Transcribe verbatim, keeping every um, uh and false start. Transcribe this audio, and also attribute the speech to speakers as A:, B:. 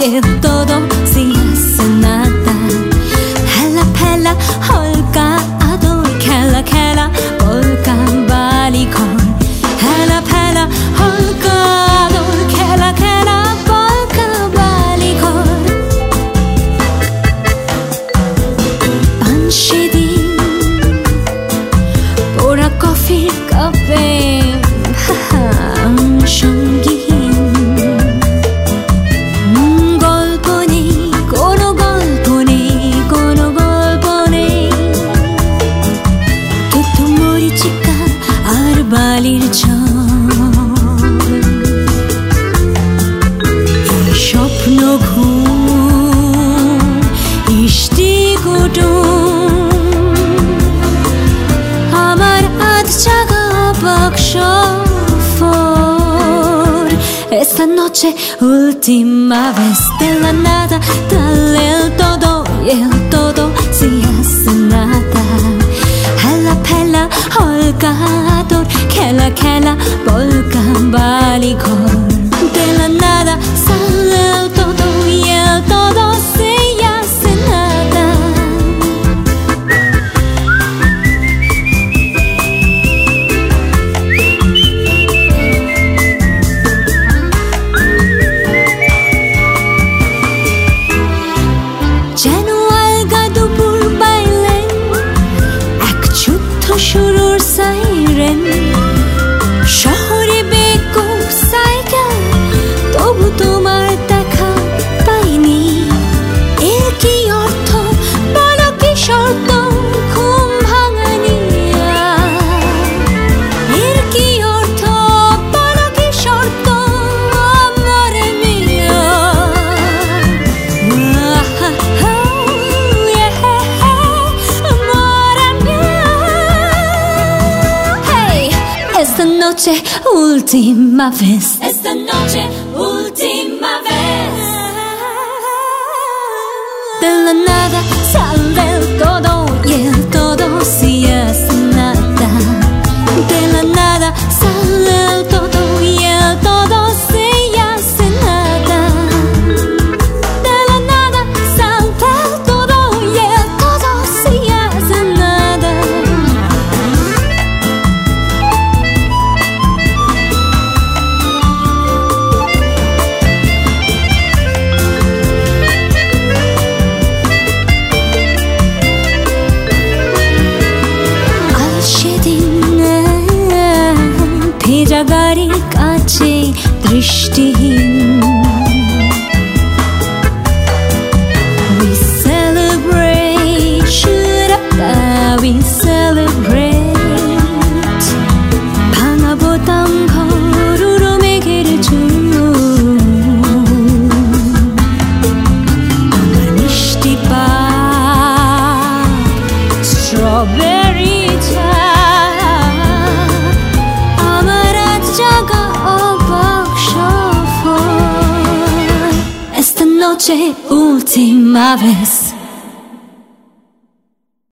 A: y todo si hace nada. Hela pela holka ador kela kela polka balikor. Hela pela holka ador kela kela polka balikor. Banshidin pora coffee cafe. বালির স্বপ্ন ঘুম ইষ্টি কুটুম আমার আজ জাগা বাক্স for esta noche última vez de la nada dale el todo y el todo si hace nada. Hela pela holka ador kela kela polka balikor. De la nada sale el todo y el todo se hace nada. যেন আলগা দুপুর পাইলে এক যুদ্ধ শুরুর siren. শহরে বেকুব cycle তবু তোমার দেখা পাইনি। এর কি অর্থ বলো কি শর্ত ঘুম ভাঙানি। এর কি অর্থ বলো কি শর্ত আমার মিয়া। Esta noche última vez. Esta noche última vez. De la nada sale el todo y el todo si hace nada. De la nada sale el todo y el todo si hace nada. De la nada sale el todo y el todo si hace nada. ভেজা গাড়ির কাছে দৃষ্টিহীন। We celebrate, should I, we celebrate. ভাঙা বোতাম ঘর উড়ো মেঘের ঝুল। আমার মিষ্টি পাক স্ট্রবেরি চা। Esta noche última vez.